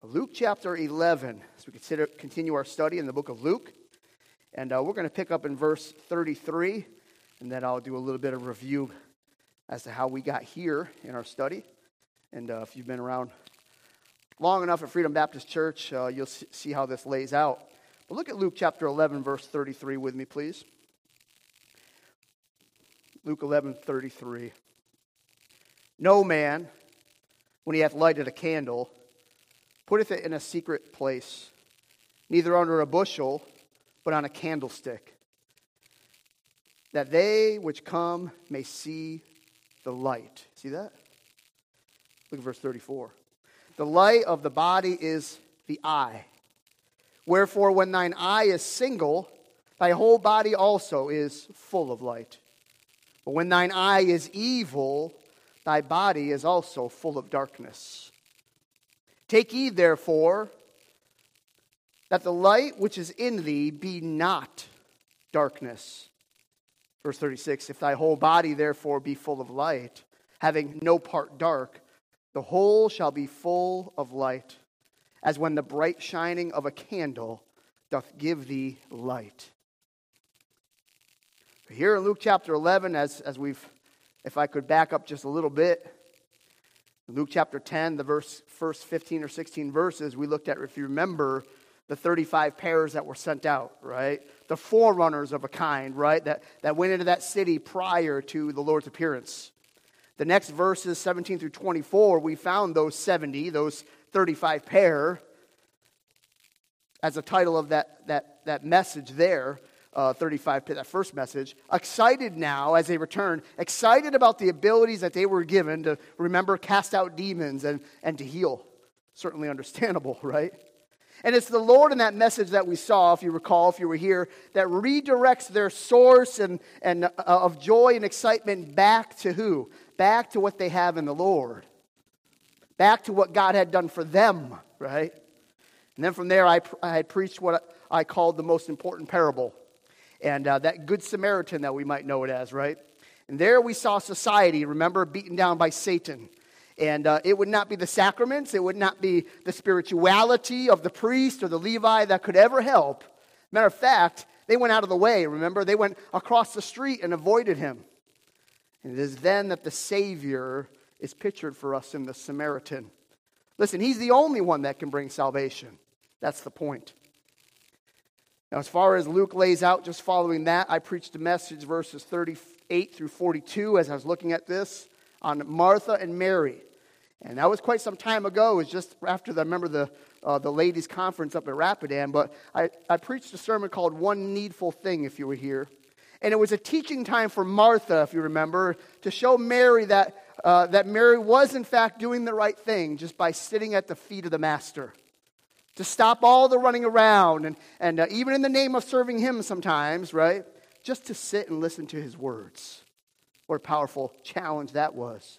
Luke chapter 11, as we continue our study in the book of Luke. And we're going to pick up in verse 33, and then I'll do a little bit of review as to how we got here in our study. And if you've been around long enough at Freedom Baptist Church, you'll see how this lays out. But look at Luke chapter 11, verse 33 with me, please. Luke 11:33. No man, when he hath lighted a candle, putteth it in a secret place, neither under a bushel, but on a candlestick, that they which come may see the light. See that? Look at verse 34. The light of the body is the eye. Wherefore, when thine eye is single, thy whole body also is full of light. But when thine eye is evil, thy body is also full of darkness. Take heed, therefore, that the light which is in thee be not darkness. Verse 36, if thy whole body therefore be full of light, having no part dark, the whole shall be full of light, as when the bright shining of a candle doth give thee light. Here in Luke chapter 11, as we've, if I could back up just a little bit, Luke chapter 10, the first 15 or 16 verses, we looked at, if you remember, the 35 pairs that were sent out, right? The forerunners of a kind, right? That went into that city prior to the Lord's appearance. The next verses, 17 through 24, we found those 70, those 35 pair, as a title of that message there. 35, that first message, excited now as they return, excited about the abilities that they were given to, remember, cast out demons and to heal. Certainly understandable, right? And it's the Lord in that message that we saw, if you recall, if you were here, that redirects their source and of joy and excitement back to who? Back to what they have in the Lord. Back to what God had done for them, right? And then from there, I had preached what I called the most important parable. And that Good Samaritan that we might know it as, right? And there we saw society, remember, beaten down by Satan. And it would not be the sacraments, it would not be the spirituality of the priest or the Levi that could ever help. Matter of fact, they went out of the way, remember? They went across the street and avoided him. And it is then that the Savior is pictured for us in the Samaritan. Listen, he's the only one that can bring salvation. That's the point. Now, as far as Luke lays out, just following that, I preached a message, verses 38 through 42, as I was looking at this, on Martha and Mary. And that was quite some time ago. It was just after, the ladies' conference up at Rapidan. But I preached a sermon called One Needful Thing, if you were here. And it was a teaching time for Martha, if you remember, to show Mary that Mary was, in fact, doing the right thing just by sitting at the feet of the Master. To stop all the running around and even in the name of serving him sometimes, right? Just to sit and listen to his words. What a powerful challenge that was.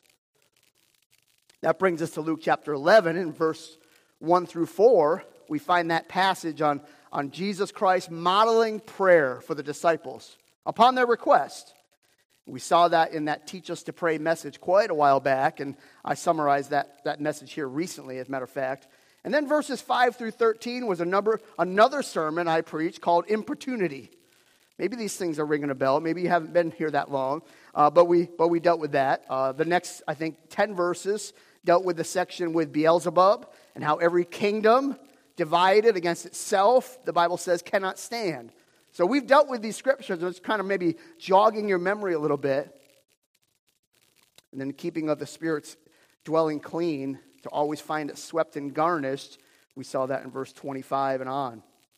That brings us to Luke chapter 11 in verse 1 through 4. We find that passage on Jesus Christ modeling prayer for the disciples upon their request. We saw that in that Teach Us to Pray message quite a while back, and I summarized that message here recently, as a matter of fact. And then verses 5 through 13 was another sermon I preached called Importunity. Maybe these things are ringing a bell. Maybe you haven't been here that long, but we dealt with that. The next, I think, 10 verses dealt with the section with Beelzebub and how every kingdom divided against itself, the Bible says, cannot stand. So we've dealt with these scriptures. It's kind of maybe jogging your memory a little bit. And then keeping of the Spirit's dwelling clean, to always find it swept and garnished. We saw that in verse 25 and on.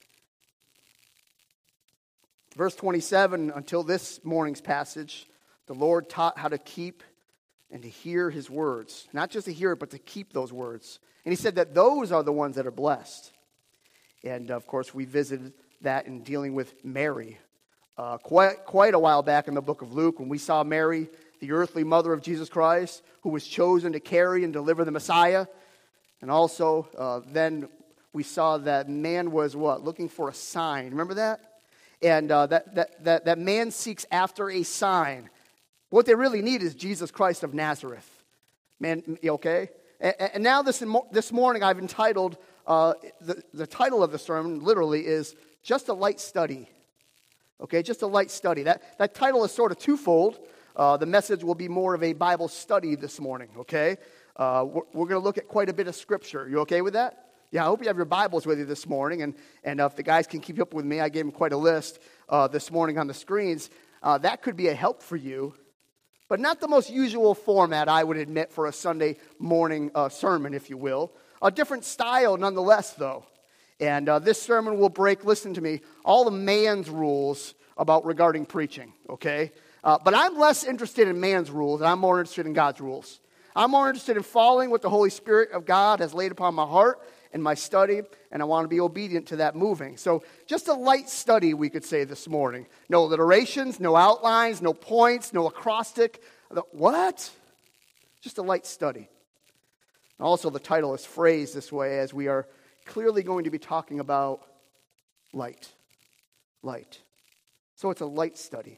Verse 27, until this morning's passage, the Lord taught how to keep and to hear his words. Not just to hear it, but to keep those words. And he said that those are the ones that are blessed. And of course, we visited that in dealing with Mary. Quite a while back in the book of Luke, when we saw Mary, the earthly mother of Jesus Christ, who was chosen to carry and deliver the Messiah. And also, then we saw that man was what? Looking for a sign. Remember that? And that man seeks after a sign. What they really need is Jesus Christ of Nazareth. Man, okay? And now this morning I've entitled, the title of the sermon literally is Just a Light Study. Okay, just a light study. That title is sort of twofold. The message will be more of a Bible study this morning, okay? We're going to look at quite a bit of Scripture. You okay with that? Yeah, I hope you have your Bibles with you this morning. And if the guys can keep up with me, I gave them quite a list this morning on the screens. That could be a help for you. But not the most usual format, I would admit, for a Sunday morning sermon, if you will. A different style nonetheless, though. And this sermon will break, listen to me, all the man's rules regarding preaching, okay? But I'm less interested in man's rules, and I'm more interested in God's rules. I'm more interested in following what the Holy Spirit of God has laid upon my heart in my study, and I want to be obedient to that moving. So just a light study, we could say this morning. No alliterations, no outlines, no points, no acrostic. What? Just a light study. Also, the title is phrased this way as we are clearly going to be talking about light. Light. So it's a light study.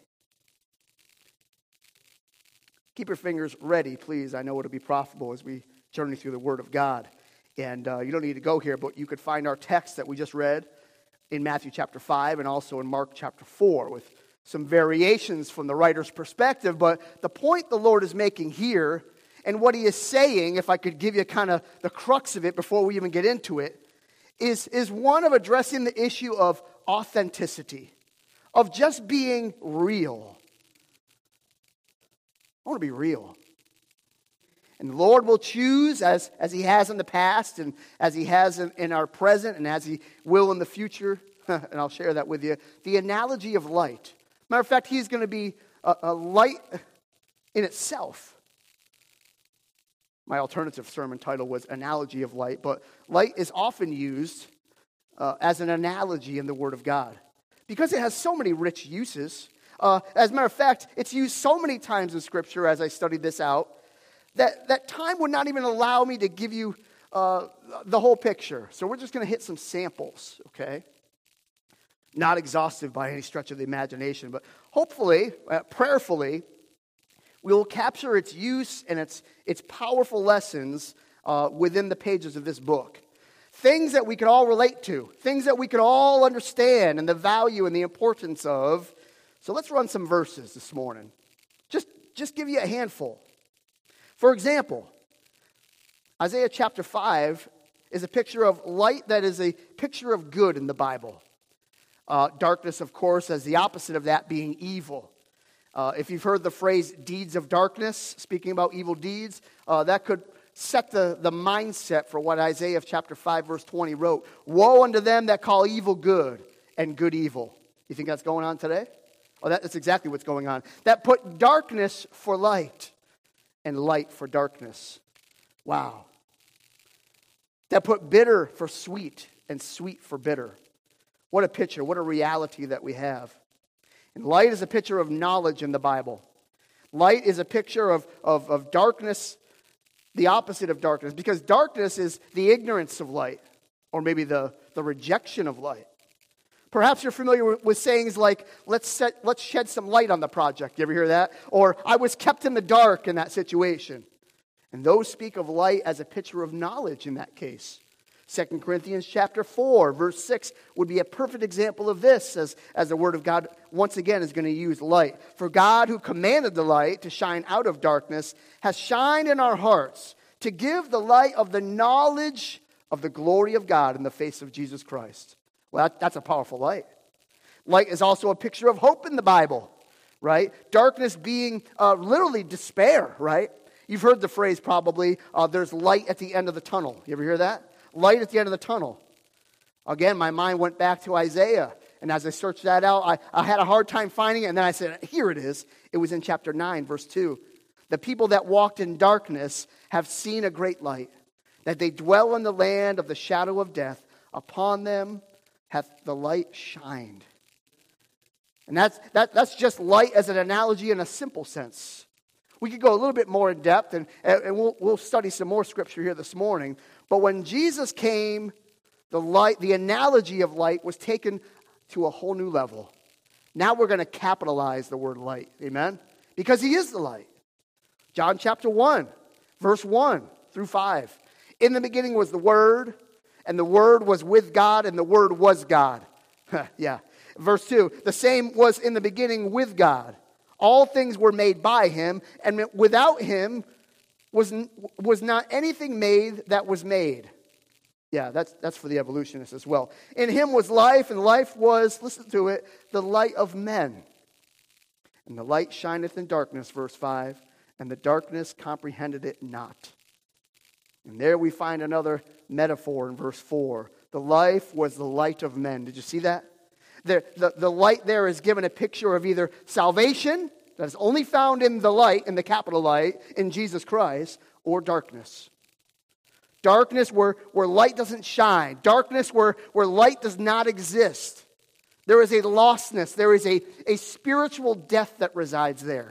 Keep your fingers ready, please. I know it'll be profitable as we journey through the Word of God. And you don't need to go here, but you could find our text that we just read in Matthew chapter 5 and also in Mark chapter 4 with some variations from the writer's perspective. But the point the Lord is making here and what he is saying, if I could give you kind of the crux of it before we even get into it, is one of addressing the issue of authenticity, of just being real. I want to be real. And the Lord will choose, as he has in the past, and as he has in our present, and as he will in the future, and I'll share that with you, the analogy of light. Matter of fact, he's going to be a light in itself. My alternative sermon title was Analogy of Light, but light is often used as an analogy in the Word of God because it has so many rich uses. As a matter of fact, it's used so many times in Scripture as I studied this out, that time would not even allow me to give you the whole picture. So we're just going to hit some samples, okay? Not exhaustive by any stretch of the imagination, but hopefully, prayerfully, we will capture its use and its powerful lessons within the pages of this book. Things that we could all relate to, things that we could all understand and the value and the importance of. So let's run some verses this morning. Just give you a handful. For example, Isaiah chapter 5 is a picture of light that is a picture of good in the Bible. Darkness, of course, as the opposite of that being evil. If you've heard the phrase deeds of darkness, speaking about evil deeds, that could set the mindset for what Isaiah chapter 5 verse 20 wrote. Woe unto them that call evil good and good evil. You think that's going on today? Oh, that's exactly what's going on. That put darkness for light and light for darkness. Wow. That put bitter for sweet and sweet for bitter. What a picture, what a reality that we have. And light is a picture of knowledge in the Bible. Light is a picture of darkness, the opposite of darkness, because darkness is the ignorance of light, or maybe the rejection of light. Perhaps you're familiar with sayings like, let's shed some light on the project. You ever hear that? Or, I was kept in the dark in that situation. And those speak of light as a picture of knowledge in that case. 2 Corinthians chapter 4, verse 6 would be a perfect example of this as the Word of God once again is going to use light. For God, who commanded the light to shine out of darkness, has shined in our hearts to give the light of the knowledge of the glory of God in the face of Jesus Christ. Well, that's a powerful light. Light is also a picture of hope in the Bible, right? Darkness being literally despair, right? You've heard the phrase probably, there's light at the end of the tunnel. You ever hear that? Light at the end of the tunnel. Again, my mind went back to Isaiah. And as I searched that out, I had a hard time finding it. And then I said, here it is. It was in chapter 9, verse 2. The people that walked in darkness have seen a great light. That they dwell in the land of the shadow of death. Upon them hath the light shined. And that's just light as an analogy in a simple sense. We could go a little bit more in depth, and we'll study some more scripture here this morning. But when Jesus came, the analogy of light was taken to a whole new level. Now we're going to capitalize the word light. Amen? Because he is the light. John chapter 1, verse 1 through 5. In the beginning was the Word, and the Word was with God, and the Word was God. Yeah. Verse 2, the same was in the beginning with God. All things were made by him, and without him was not anything made that was made. Yeah, that's for the evolutionists as well. In him was life, and life was, listen to it, the light of men. And the light shineth in darkness, verse 5, and the darkness comprehended it not. And there we find another metaphor in verse 4. The life was the light of men. Did you see that? The light there is given a picture of either salvation, that is only found in the light, in the capital light, in Jesus Christ, or darkness. Darkness where light doesn't shine. Darkness where light does not exist. There is a lostness. There is a spiritual death that resides there.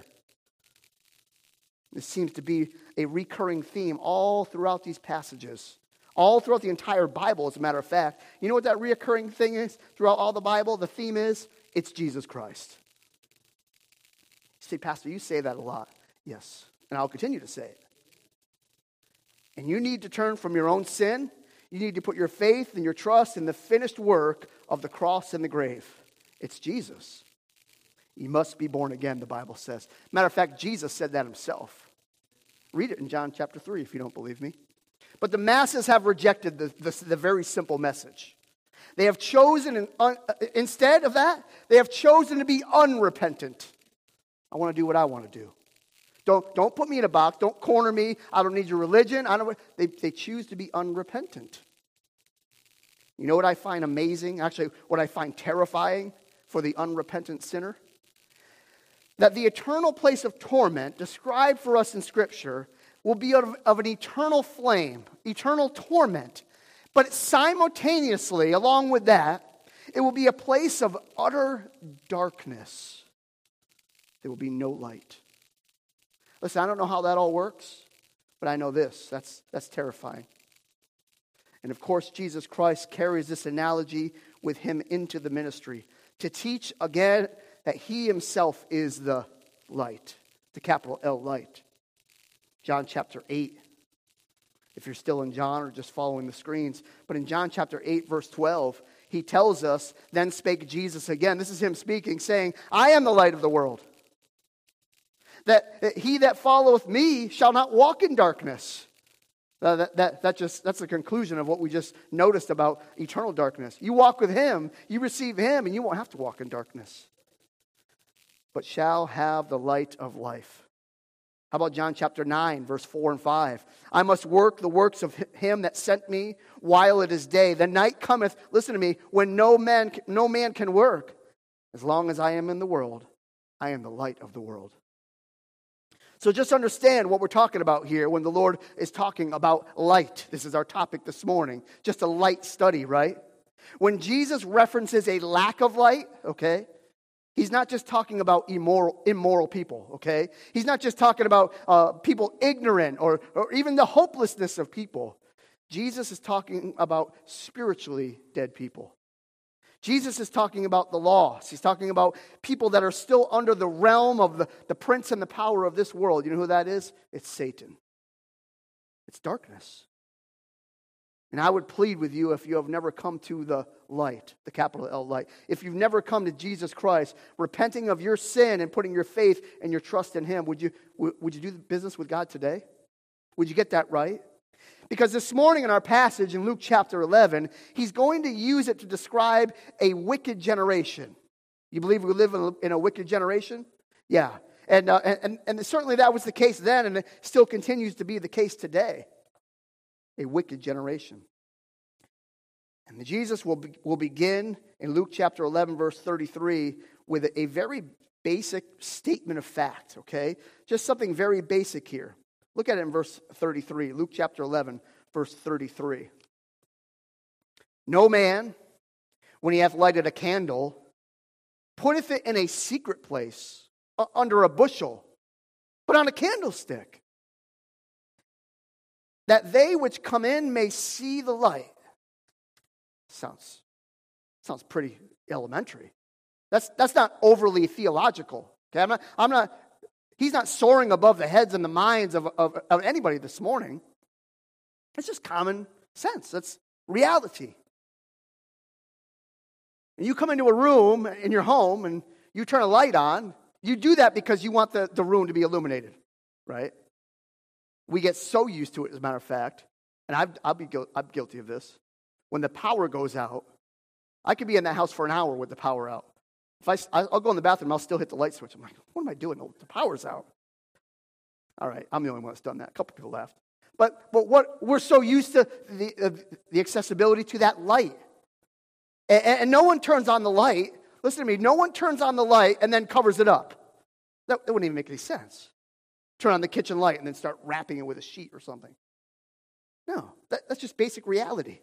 This seems to be a recurring theme all throughout these passages. All throughout the entire Bible, as a matter of fact. You know what that reoccurring thing is throughout all the Bible? The theme is, it's Jesus Christ. You say, Pastor, you say that a lot. Yes, and I'll continue to say it. And you need to turn from your own sin. You need to put your faith and your trust in the finished work of the cross and the grave. It's Jesus. You must be born again, the Bible says. Matter of fact, Jesus said that himself. Read it in John chapter 3 if you don't believe me. But the masses have rejected the very simple message. They have chosen, instead of that, they have chosen to be unrepentant. I want to do what I want to do. Don't put me in a box. Don't corner me. I don't need your religion. They choose to be unrepentant. You know what I find amazing? Actually, what I find terrifying for the unrepentant sinner? That the eternal place of torment described for us in Scripture will be of an eternal flame, eternal torment. But simultaneously, along with that, it will be a place of utter darkness. There will be no light. Listen, I don't know how that all works, but I know this. That's terrifying. And of course, Jesus Christ carries this analogy with him into the ministry to teach again that he himself is the light, the capital L light. John chapter 8, if you're still in John or just following the screens. But in John chapter 8, verse 12, he tells us, then spake Jesus again. This is him speaking, saying, I am the light of the world. That he that followeth me shall not walk in darkness. That's the conclusion of what we just noticed about eternal darkness. You walk with him, you receive him, and you won't have to walk in darkness. But shall have the light of life. How about John chapter 9, verse 4 and 5? I must work the works of him that sent me while it is day. The night cometh, listen to me, when no man can work. As long as I am in the world, I am the light of the world. So just understand what we're talking about here when the Lord is talking about light. This is our topic this morning. Just a light study, right? When Jesus references a lack of light, okay, he's not just talking about immoral people, okay? He's not just talking about people ignorant or even the hopelessness of people. Jesus is talking about spiritually dead people. Jesus is talking about the lost. He's talking about people that are still under the realm of the prince and the power of this world. You know who that is? It's Satan. It's darkness. And I would plead with you, if you have never come to the light, the capital L light, if you've never come to Jesus Christ, repenting of your sin and putting your faith and your trust in him, would you do business with God today? Would you get that right? Because this morning in our passage in Luke chapter 11, he's going to use it to describe a wicked generation. You believe we live in a wicked generation? Yeah. And certainly that was the case then, and it still continues to be the case today. A wicked generation. And Jesus will begin in Luke chapter 11, verse 33, with a very basic statement of fact, okay? Just something very basic here. Look at it in verse 33, Luke chapter 11, verse 33. No man, when he hath lighted a candle, putteth it in a secret place, under a bushel, but on a candlestick, that they which come in may see the light. Sounds pretty elementary. That's not overly theological. Okay, he's not soaring above the heads and the minds of anybody this morning. It's just common sense. That's reality. And you come into a room in your home and you turn a light on, you do that because you want the room to be illuminated, right? We get so used to it, as a matter of fact, and I'm guilty of this. When the power goes out, I could be in that house for an hour with the power out. If I'll go in the bathroom, I'll still hit the light switch. I'm like, what am I doing? The power's out. All right, I'm the only one that's done that. A couple people laughed. But what we're so used to the accessibility to that light. And no one turns on the light. Listen to me. No one turns on the light and then covers it up. That wouldn't even make any sense. Turn on the kitchen light and then start wrapping it with a sheet or something. No, that's just basic reality.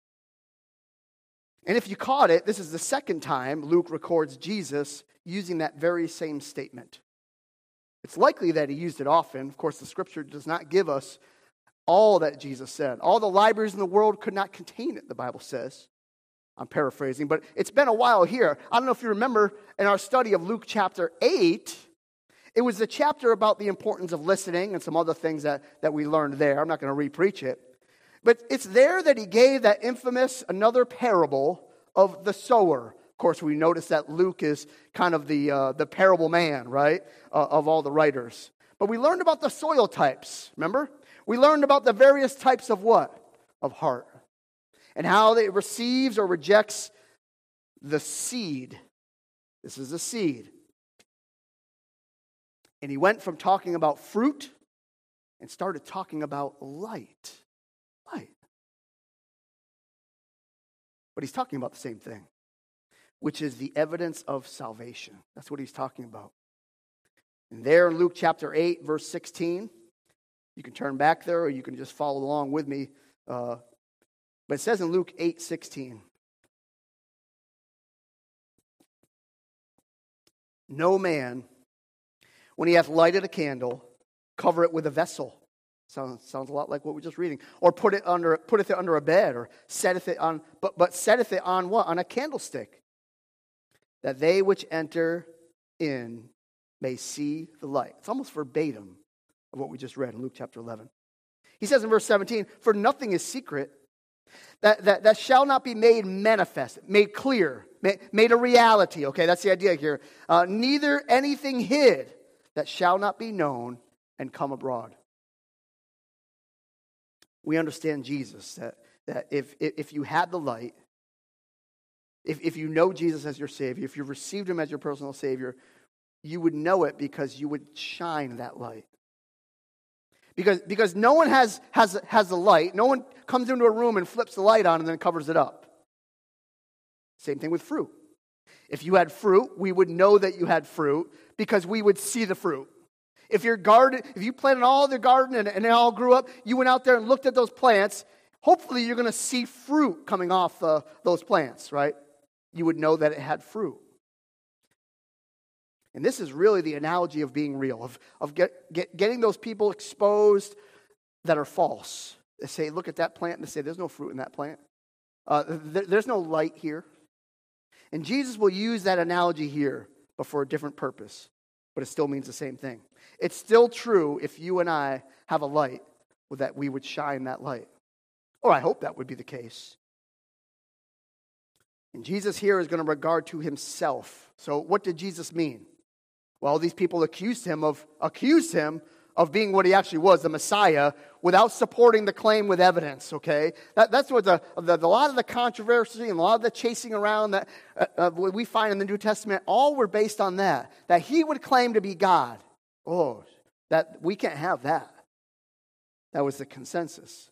And if you caught it, this is the second time Luke records Jesus using that very same statement. It's likely that he used it often. Of course, the scripture does not give us all that Jesus said. All the libraries in the world could not contain it, the Bible says. I'm paraphrasing, but it's been a while here. I don't know if you remember in our study of Luke chapter 8, it was the chapter about the importance of listening and some other things that we learned there. I'm not going to re-preach it. But it's there that he gave that infamous another parable of the sower. Of course, we notice that Luke is kind of the parable man, right, of all the writers. But we learned about the soil types, remember? We learned about the various types of what? Of heart. And how it receives or rejects the seed. This is the seed. And he went from talking about fruit and started talking about light. Light. But he's talking about the same thing, which is the evidence of salvation. That's what he's talking about. And there in Luke chapter 8, verse 16, you can turn back there or you can just follow along with me. But it says in Luke 8:16, no man, when he hath lighted a candle, cover it with a vessel. Sounds a lot like what we're just reading. Or putteth it under a bed, or setteth it on, but setteth it on what? On a candlestick, that they which enter in may see the light. It's almost verbatim of what we just read in Luke chapter 11. He says in verse 17, for nothing is secret that shall not be made manifest, made clear, made a reality. Okay, that's the idea here. Neither anything hid that shall not be known and come abroad. We understand Jesus, that if you had the light, if you know Jesus as your Savior, if you've received Him as your personal Savior, you would know it because you would shine that light. Because no one has the light. No one comes into a room and flips the light on and then covers it up. Same thing with fruit. If you had fruit, we would know that you had fruit because we would see the fruit. If you planted all the garden and it all grew up, you went out there and looked at those plants, hopefully you're going to see fruit coming off those plants, right? You would know that it had fruit. And this is really the analogy of being real, of getting those people exposed that are false. They say, look at that plant, and they say, there's no fruit in that plant. There's no light here. And Jesus will use that analogy here, but for a different purpose. But it still means the same thing. It's still true if you and I have a light, that we would shine that light. Or I hope that would be the case. And Jesus here is going to regard to himself. So what did Jesus mean? Well, these people accused him of being what he actually was, the Messiah, without supporting the claim with evidence, okay? That's what a lot of the controversy and a lot of the chasing around that we find in the New Testament, all were based on that he would claim to be God. Oh, that we can't have that. That was the consensus.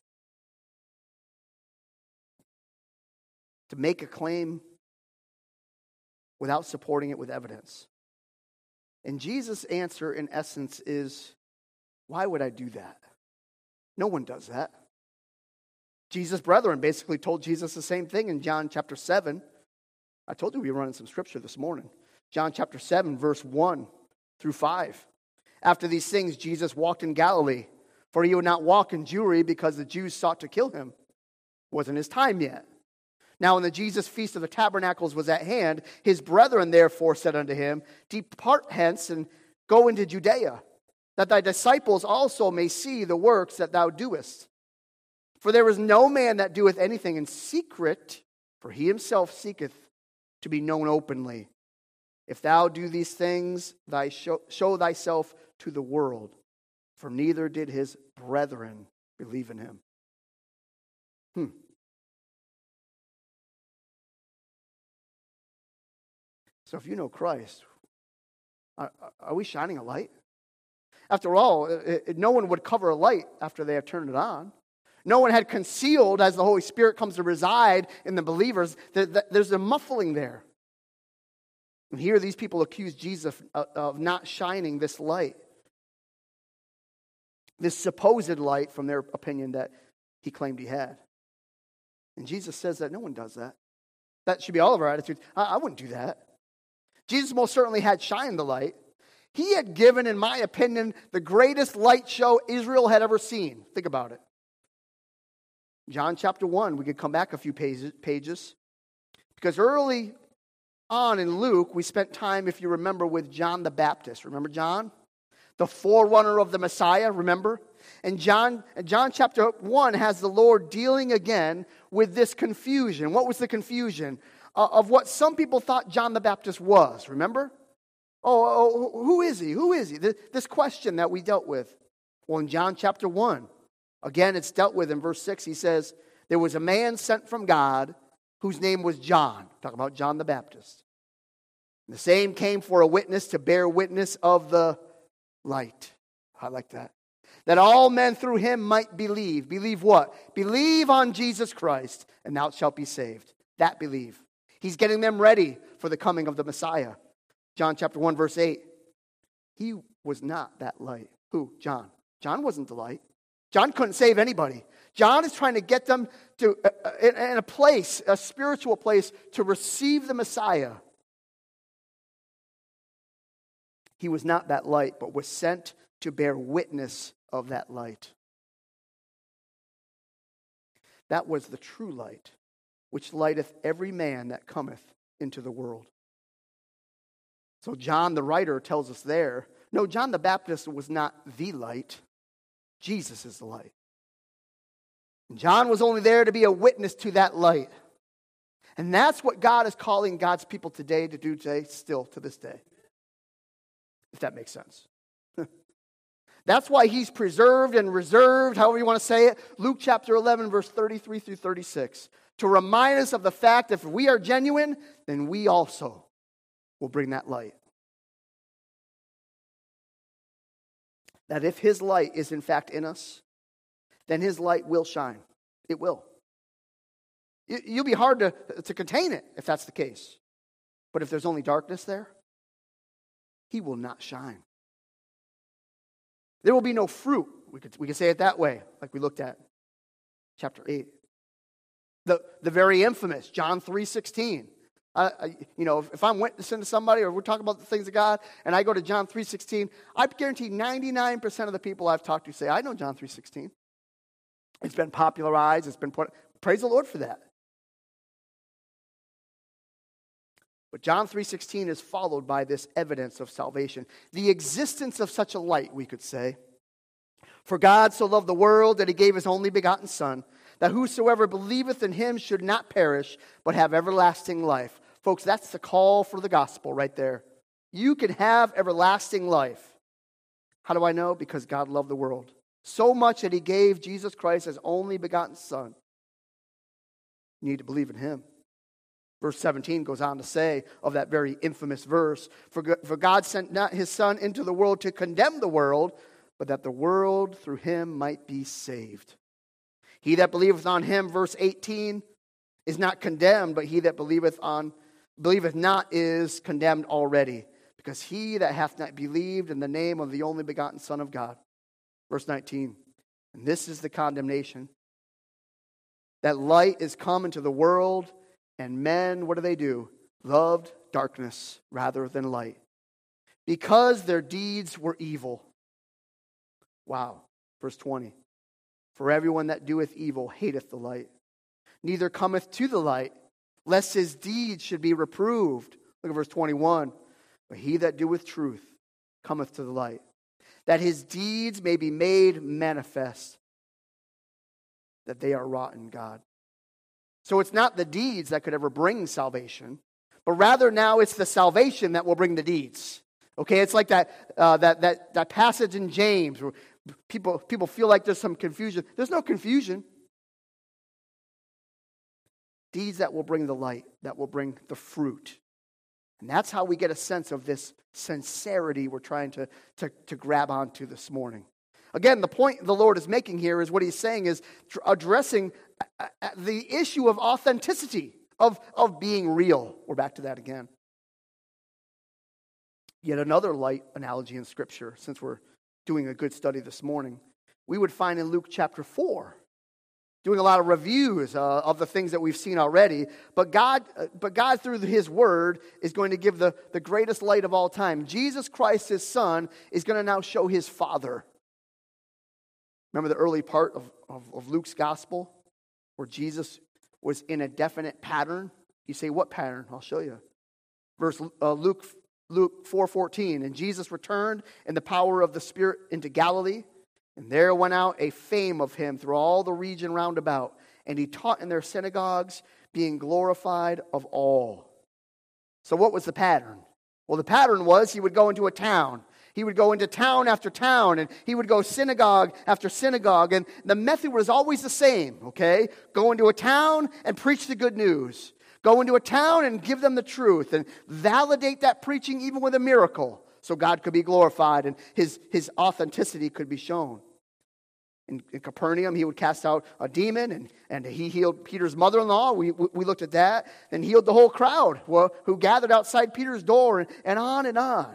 To make a claim without supporting it with evidence. And Jesus' answer, in essence, is, why would I do that? No one does that. Jesus' brethren basically told Jesus the same thing in John chapter 7. I told you we were running some scripture this morning. John chapter 7, verse 1 through 5. After these things, Jesus walked in Galilee, for he would not walk in Jewry because the Jews sought to kill him. It wasn't his time yet. Now when the Jesus feast of the tabernacles was at hand, his brethren therefore said unto him, depart hence and go into Judea, that thy disciples also may see the works that thou doest. For there is no man that doeth anything in secret, for he himself seeketh to be known openly. If thou do these things, show thyself to the world, for neither did his brethren believe in him. So if you know Christ, are we shining a light? After all, no one would cover a light after they have turned it on. No one had concealed as the Holy Spirit comes to reside in the believers. There's a muffling there. And here these people accuse Jesus of not shining this light. This supposed light from their opinion that he claimed he had. And Jesus says that no one does that. That should be all of our attitudes. I wouldn't do that. Jesus most certainly had shined the light. He had given, in my opinion, the greatest light show Israel had ever seen. Think about it. John chapter 1, we could come back a few pages. Because early on in Luke, we spent time, if you remember, with John the Baptist. Remember John? The forerunner of the Messiah, remember? And John chapter 1 has the Lord dealing again with this confusion. What was the confusion? Of what some people thought John the Baptist was, remember? Oh, who is he? Who is he? This question that we dealt with. Well, in John chapter 1, again, it's dealt with in verse 6. He says, there was a man sent from God whose name was John. Talking about John the Baptist. And the same came for a witness to bear witness of the light. I like that. That all men through him might believe. Believe what? Believe on Jesus Christ, and thou shalt be saved. That believe. He's getting them ready for the coming of the Messiah. John chapter 1, verse 8. He was not that light. Who? John. John wasn't the light. John couldn't save anybody. John is trying to get them to in a place, a spiritual place, to receive the Messiah. He was not that light, but was sent to bear witness of that light. That was the true light, which lighteth every man that cometh into the world. So John the writer tells us there, no, John the Baptist was not the light. Jesus is the light. And John was only there to be a witness to that light. And that's what God is calling God's people today to do today, still to this day. If that makes sense. That's why he's preserved and reserved, however you want to say it, Luke chapter 11, verse 33 through 36, to remind us of the fact that if we are genuine, then we also will bring that light. That if his light is in fact in us, then his light will shine. It will. You'll be hard to contain it if that's the case. But if there's only darkness there, he will not shine. There will be no fruit. We could say it that way, like we looked at chapter 8. The very infamous John 3:16. If I'm witnessing to somebody or we're talking about the things of God and I go to John 3:16, I guarantee 99% of the people I've talked to say, I know John 3:16. It's been popularized. It's been put. Praise the Lord for that. But John 3:16 is followed by this evidence of salvation. The existence of such a light, we could say. For God so loved the world that he gave his only begotten Son, that whosoever believeth in him should not perish, but have everlasting life. Folks, that's the call for the gospel right there. You can have everlasting life. How do I know? Because God loved the world so much that he gave Jesus Christ his only begotten Son. You need to believe in him. Verse 17 goes on to say of that very infamous verse, For God sent not his Son into the world to condemn the world, but that the world through him might be saved. He that believeth on him, verse 18, is not condemned, but he that believeth not is condemned already, because he that hath not believed in the name of the only begotten Son of God. Verse 19, and this is the condemnation, that light is come into the world, and men, what do? Loved darkness rather than light, because their deeds were evil. Wow. Verse 20. For everyone that doeth evil hateth the light, neither cometh to the light, lest his deeds should be reproved. Look at verse 21. But he that doeth truth cometh to the light, that his deeds may be made manifest, that they are wrought in God. So it's not the deeds that could ever bring salvation, but rather now it's the salvation that will bring the deeds. Okay, it's like that passage in James where people feel like there's some confusion. There's no confusion. Deeds that will bring the light, that will bring the fruit. And that's how we get a sense of this sincerity we're trying to grab onto this morning. Again, the point the Lord is making here is what he's saying is addressing the issue of authenticity, of being real. We're back to that again. Yet another light analogy in Scripture, since we're doing a good study this morning, we would find in Luke chapter 4. Doing a lot of reviews of the things that we've seen already. But God, through His Word, is going to give the greatest light of all time. Jesus Christ, His Son, is going to now show His Father. Remember the early part of Luke's Gospel, where Jesus was in a definite pattern? You say, what pattern? I'll show you. Luke 4:14, and Jesus returned in the power of the Spirit into Galilee. And there went out a fame of him through all the region round about. And he taught in their synagogues, being glorified of all. So what was the pattern? Well, the pattern was he would go into a town. He would go into town after town, and he would go synagogue after synagogue. And the method was always the same, okay? Go into a town and preach the good news. Go into a town and give them the truth and validate that preaching even with a miracle, so God could be glorified and his authenticity could be shown. In Capernaum, he would cast out a demon, and he healed Peter's mother-in-law. We looked at that. And healed the whole crowd who gathered outside Peter's door, and on and on.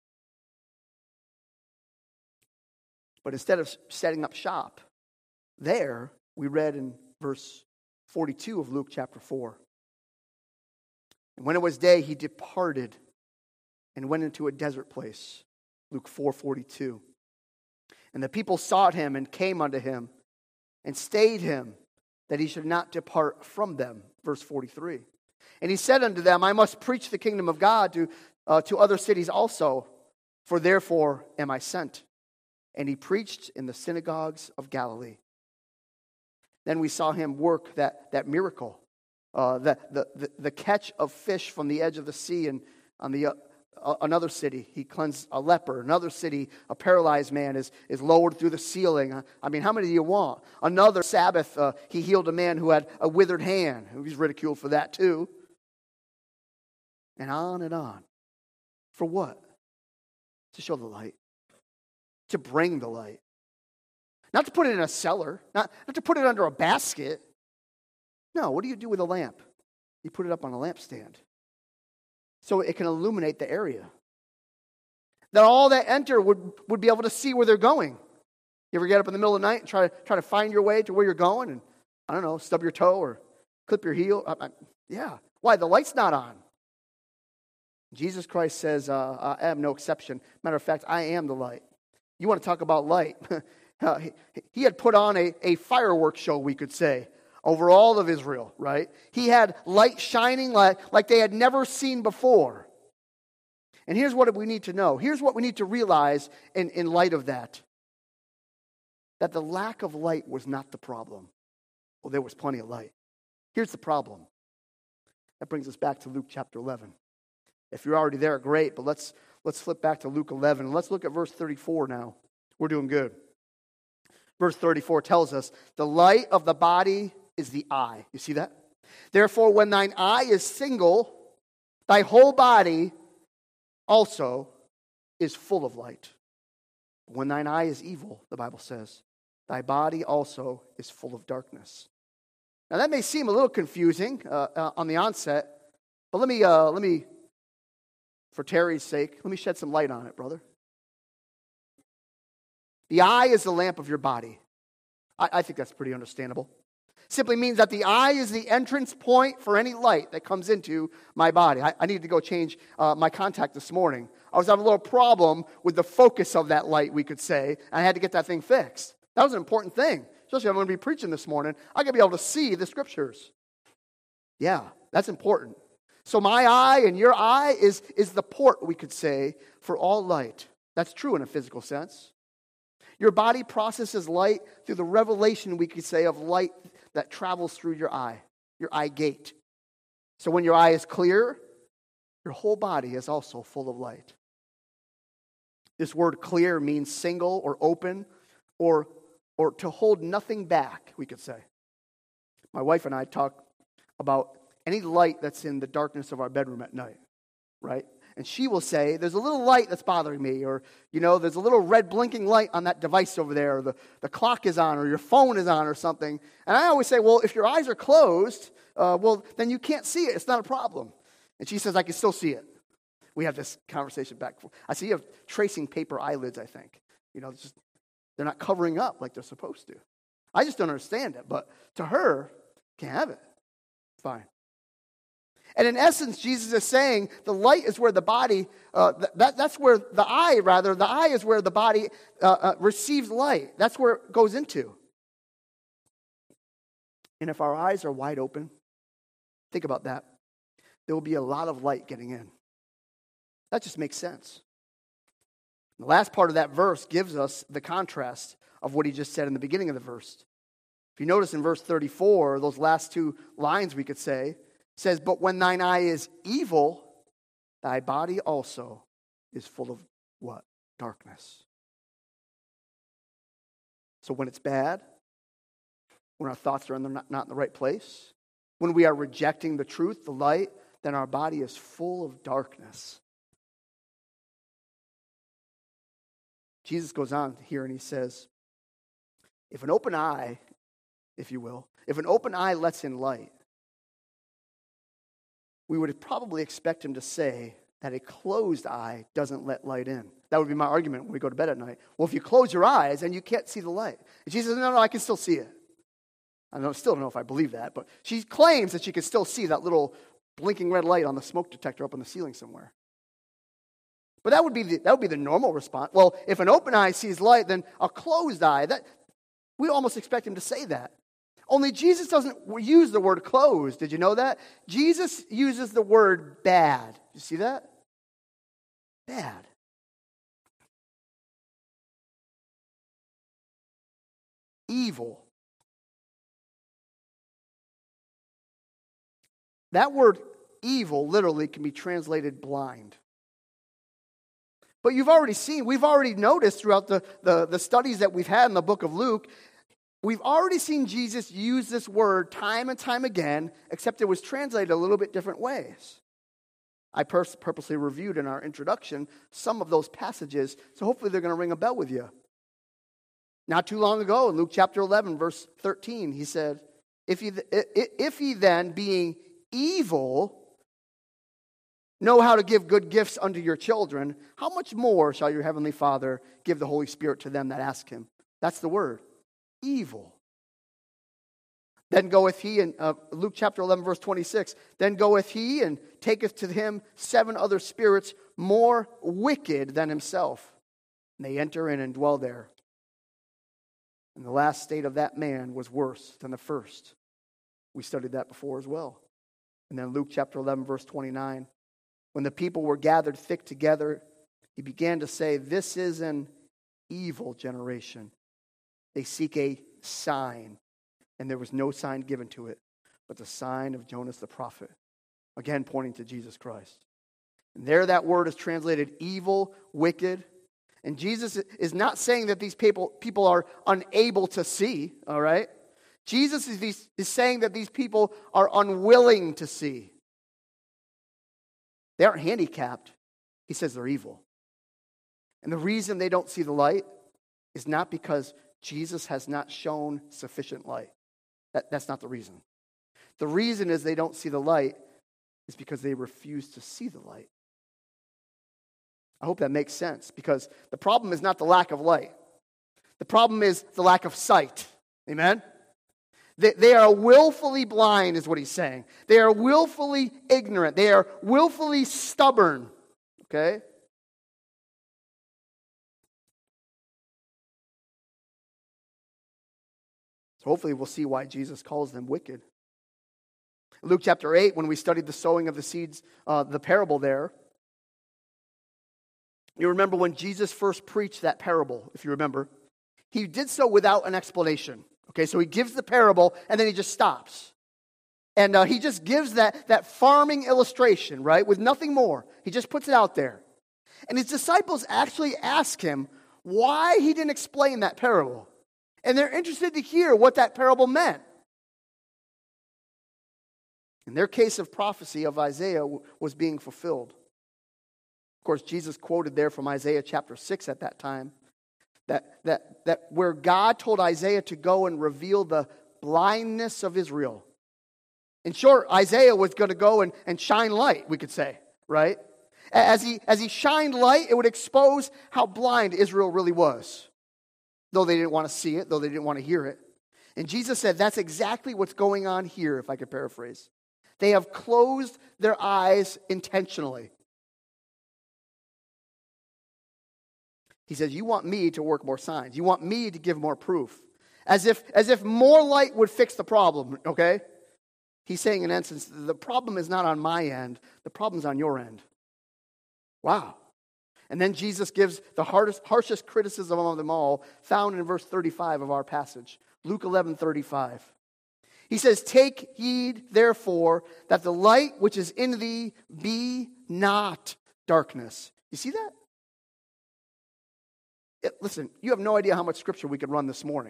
But instead of setting up shop there, we read in verse 42 of Luke chapter 4. And when it was day, he departed and went into a desert place. Luke 4:42. And the people sought him and came unto him and stayed him that he should not depart from them. Verse 43. And he said unto them, I must preach the kingdom of God to other cities also, for therefore am I sent. And he preached in the synagogues of Galilee. Then we saw him work that miracle, the catch of fish from the edge of the sea, and on another city, he cleansed a leper. Another city, a paralyzed man is lowered through the ceiling. I mean, how many do you want? Another Sabbath, he healed a man who had a withered hand. He was ridiculed for that too. And on and on. For what? To show the light. To bring the light. Not to put it in a cellar. Not to put it under a basket. No, what do you do with a lamp? You put it up on a lampstand, so it can illuminate the area. That all that enter would be able to see where they're going. You ever get up in the middle of the night and try to find your way to where you're going and, I don't know, stub your toe or clip your heel? Yeah. Why? The light's not on. Jesus Christ says, I am no exception. Matter of fact, I am the light. You want to talk about light? He had put on a fireworks show, we could say, over all of Israel, right? He had light shining like they had never seen before. And here's what we need to know. Here's what we need to realize in light of that. That the lack of light was not the problem. Well, there was plenty of light. Here's the problem. That brings us back to Luke chapter 11. If you're already there, great, but let's flip back to Luke 11. Let's look at verse 34 now. We're doing good. Verse 34 tells us, the light of the body is the eye. You see that? Therefore, when thine eye is single, thy whole body also is full of light. When thine eye is evil, the Bible says, thy body also is full of darkness. Now that may seem a little confusing on the onset, but let me, for Terry's sake, let me shed some light on it, brother. The eye is the lamp of your body. I think that's pretty understandable. Simply means that the eye is the entrance point for any light that comes into my body. I needed to go change my contact this morning. I was having a little problem with the focus of that light, we could say, and I had to get that thing fixed. That was an important thing, especially if I'm going to be preaching this morning. I got to be able to see the Scriptures. Yeah, that's important. So my eye and your eye is the port, we could say, for all light. That's true in a physical sense. Your body processes light through the revelation, we could say, of light that travels through your eye gate. So when your eye is clear, your whole body is also full of light. This word clear means single or open or to hold nothing back, we could say. My wife and I talk about any light that's in the darkness of our bedroom at night, right? And she will say, there's a little light that's bothering me, or, there's a little red blinking light on that device over there, or the clock is on, or your phone is on, or something. And I always say, well, if your eyes are closed, then you can't see it. It's not a problem. And she says, I can still see it. We have this conversation back and forth. I see you have tracing paper eyelids, I think. They're not covering up like they're supposed to. I just don't understand it, but to her, can't have it. Fine. And in essence, Jesus is saying the light is where the body, that's where the eye is where the body receives light. That's where it goes into. And if our eyes are wide open, think about that. There will be a lot of light getting in. That just makes sense. The last part of that verse gives us the contrast of what he just said in the beginning of the verse. If you notice in verse 34, those last two lines we could say, says, but when thine eye is evil, thy body also is full of what? Darkness. So when it's bad, when our thoughts are not in the right place, when we are rejecting the truth, the light, then our body is full of darkness. Jesus goes on here and he says, if an open eye, if you will, if an open eye lets in light, we would probably expect him to say that a closed eye doesn't let light in. That would be my argument when we go to bed at night. Well, if you close your eyes and you can't see the light. And she says, no, I can still see it. Still don't know if I believe that, but she claims that she can still see that little blinking red light on the smoke detector up on the ceiling somewhere. But that would be the normal response. Well, if an open eye sees light, then a closed eye, we almost expect him to say that. Only Jesus doesn't use the word closed. Did you know that? Jesus uses the word bad. You see that? Bad. Evil. That word evil literally can be translated blind. But we've already noticed throughout the studies that we've had in the book of Luke, we've already seen Jesus use this word time and time again, except it was translated a little bit different ways. I purposely reviewed in our introduction some of those passages, so hopefully they're going to ring a bell with you. Not too long ago, in Luke chapter 11, verse 13, he said, if ye then, being evil, know how to give good gifts unto your children, how much more shall your heavenly Father give the Holy Spirit to them that ask him? That's the word. Evil. Then goeth he, in Luke chapter 11, verse 26, then goeth he and taketh to him 7 other spirits more wicked than himself. And they enter in and dwell there. And the last state of that man was worse than the first. We studied that before as well. And then Luke chapter 11, verse 29, when the people were gathered thick together, he began to say, this is an evil generation. They seek a sign, and there was no sign given to it, but the sign of Jonas the prophet. Again, pointing to Jesus Christ. And there that word is translated evil, wicked. And Jesus is not saying that these people are unable to see, all right? Jesus is saying that these people are unwilling to see. They aren't handicapped. He says they're evil. And the reason they don't see the light is not because Jesus has not shown sufficient light. That's not the reason. The reason is they don't see the light is because they refuse to see the light. I hope that makes sense, because the problem is not the lack of light. The problem is the lack of sight. Amen? They are willfully blind, is what he's saying. They are willfully ignorant. They are willfully stubborn. Okay? So hopefully we'll see why Jesus calls them wicked. Luke chapter 8, when we studied the sowing of the seeds, the parable there, you remember when Jesus first preached that parable, if you remember. he did so without an explanation. Okay, so he gives the parable, and then he just stops. And he just gives that farming illustration, right, with nothing more. He just puts it out there. And his disciples actually ask him why he didn't explain that parable. And they're interested to hear what that parable meant. In their case of prophecy of Isaiah was being fulfilled. Of course, Jesus quoted there from Isaiah chapter 6 at that time, that where God told Isaiah to go and reveal the blindness of Israel. In short, Isaiah was going to go and shine light, we could say, right? As he shined light, it would expose how blind Israel really was. Though they didn't want to see it, though they didn't want to hear it. And Jesus said that's exactly what's going on here, if I could paraphrase. They have closed their eyes intentionally. He says, you want me to work more signs. You want me to give more proof. As if more light would fix the problem, okay? He's saying in essence, the problem is not on my end. The problem's on your end. Wow. And then Jesus gives the harshest criticism of them all, found in verse 35 of our passage. Luke 11:35. He says, take heed, therefore, that the light which is in thee be not darkness. You see that? Listen, you have no idea how much scripture we could run this morning.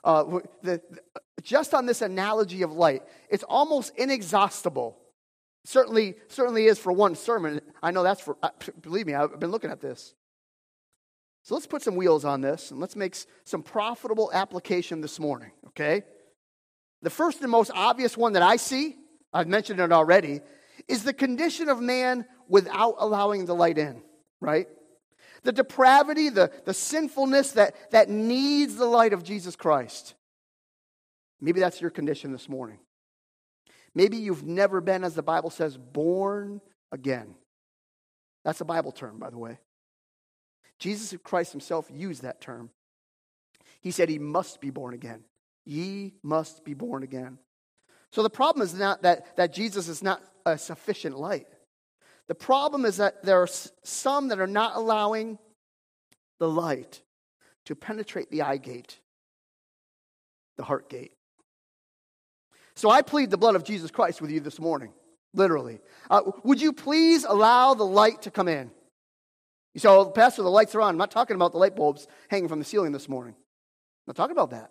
Just on this analogy of light, it's almost inexhaustible. Certainly is for one sermon. I know that's for, believe me, I've been looking at this. So let's put some wheels on this and let's make some profitable application this morning, okay? The first and most obvious one that I see, I've mentioned it already, is the condition of man without allowing the light in, right? The depravity, the sinfulness that needs the light of Jesus Christ. Maybe that's your condition this morning. Maybe you've never been, as the Bible says, born again. That's a Bible term, by the way. Jesus Christ himself used that term. He said he must be born again. Ye must be born again. So the problem is not that Jesus is not a sufficient light. The problem is that there are some that are not allowing the light to penetrate the eye gate, the heart gate. So I plead the blood of Jesus Christ with you this morning, literally. Would you please allow the light to come in? You say, oh, Pastor, the lights are on. I'm not talking about the light bulbs hanging from the ceiling this morning. I'm not talking about that.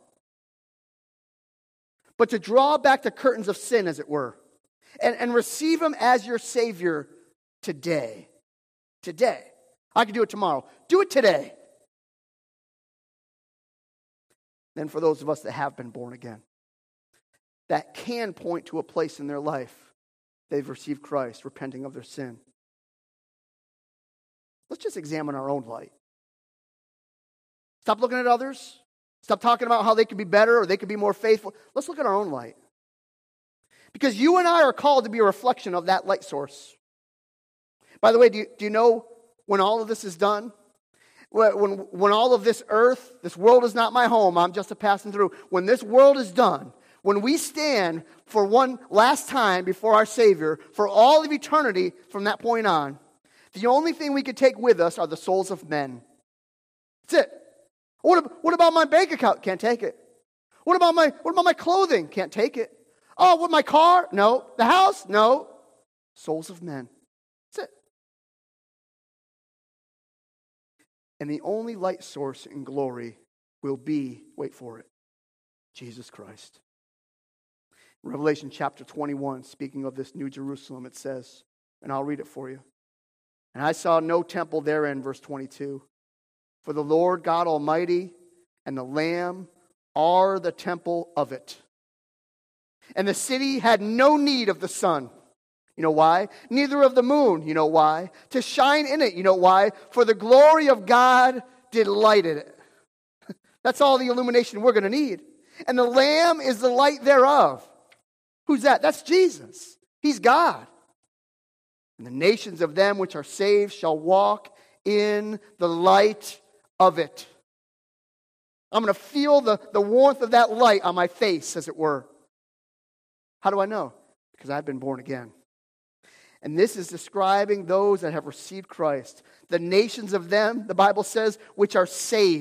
But to draw back the curtains of sin, as it were, and receive him as your Savior today. Today. I can do it tomorrow. Do it today. Then for those of us that have been born again, that can point to a place in their life they've received Christ, repenting of their sin. Let's just examine our own light. Stop looking at others. Stop talking about how they could be better or they could be more faithful. Let's look at our own light. Because you and I are called to be a reflection of that light source. By the way, do you know when all of this is done? When all of this earth, this world is not my home, I'm just a passing through. When this world is done, when we stand for one last time before our Savior, for all of eternity from that point on, the only thing we could take with us are the souls of men. That's it. What about my bank account? Can't take it. What about my clothing? Can't take it. Oh, what, my car? No. The house? No. Souls of men. That's it. And the only light source in glory will be, wait for it, Jesus Christ. Revelation chapter 21, speaking of this New Jerusalem, it says, and I'll read it for you. And I saw no temple therein, verse 22. For the Lord God Almighty and the Lamb are the temple of it. And the city had no need of the sun. You know why? Neither of the moon. You know why? To shine in it. You know why? For the glory of God did light it. That's all the illumination we're going to need. And the Lamb is the light thereof. Who's that? That's Jesus. He's God. And the nations of them which are saved shall walk in the light of it. I'm going to feel the warmth of that light on my face, as it were. How do I know? Because I've been born again. And this is describing those that have received Christ. The nations of them, the Bible says, which are saved.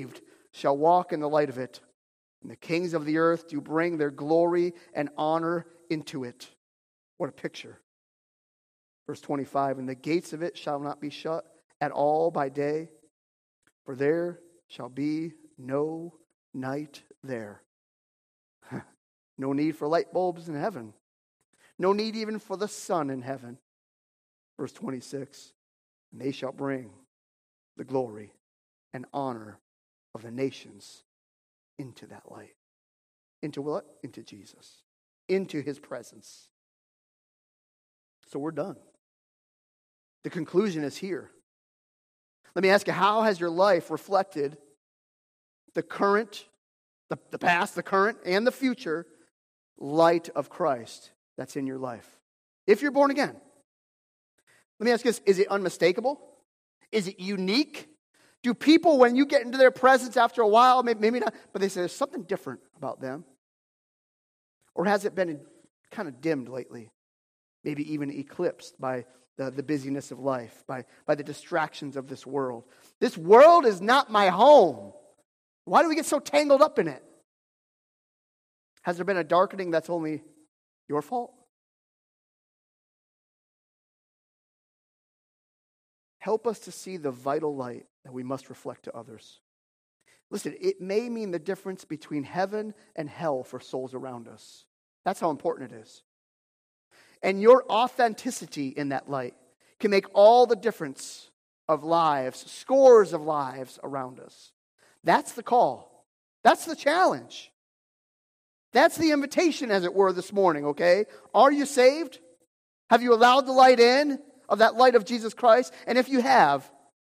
shall walk in the light of it, and the kings of the earth do bring their glory and honor into it. What a picture. Verse 25, and the gates of it shall not be shut at all by day, for there shall be no night there. No need for light bulbs in heaven. No need even for the sun in heaven. Verse 26, and they shall bring the glory and honor of the nations into that light. Into what? Into Jesus. Into his presence. So we're done. The conclusion is here. Let me ask you, how has your life reflected the current, the past, the current, and the future light of Christ that's in your life? If you're born again. Let me ask you this, is it unmistakable? Is it unique? Do people, when you get into their presence after a while, maybe not, but they say there's something different about them? Or has it been kind of dimmed lately? Maybe even eclipsed by the busyness of life, by the distractions of this world. This world is not my home. Why do we get so tangled up in it? Has there been a darkening that's only your fault? Help us to see the vital light that we must reflect to others. Listen, it may mean the difference between heaven and hell for souls around us. That's how important it is. And your authenticity in that light can make all the difference of lives, scores of lives around us. That's the call. That's the challenge. That's the invitation, as it were, this morning, okay? Are you saved? Have you allowed the light in, of that light of Jesus Christ? And if you have,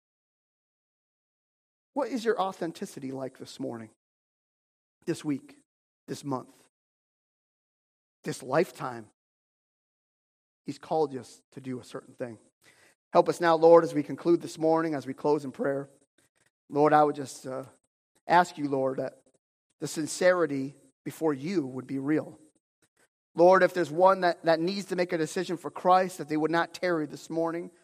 what is your authenticity like this morning, this week, this month, this lifetime? He's called us to do a certain thing. Help us now, Lord, as we conclude this morning, as we close in prayer. Lord, I would just ask you, Lord, that the sincerity before you would be real. Lord, if there's one that needs to make a decision for Christ, that they would not tarry this morning,